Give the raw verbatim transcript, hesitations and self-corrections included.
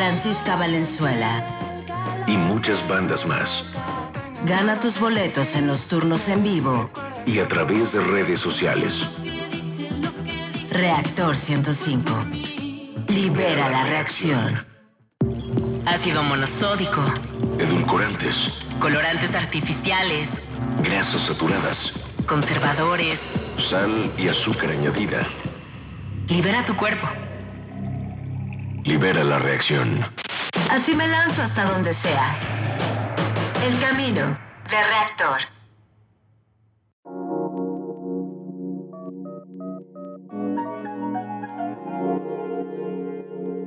Francisca Valenzuela. Y muchas bandas más. Gana tus boletos en los turnos en vivo y a través de redes sociales. Reactor ciento cinco. Libera la reacción. Ácido monosódico. Edulcorantes. Colorantes artificiales. Grasas saturadas. Conservadores. Sal y azúcar añadida. Libera tu cuerpo. Libera la reacción. Así me lanzo hasta donde sea. El camino de Reactor.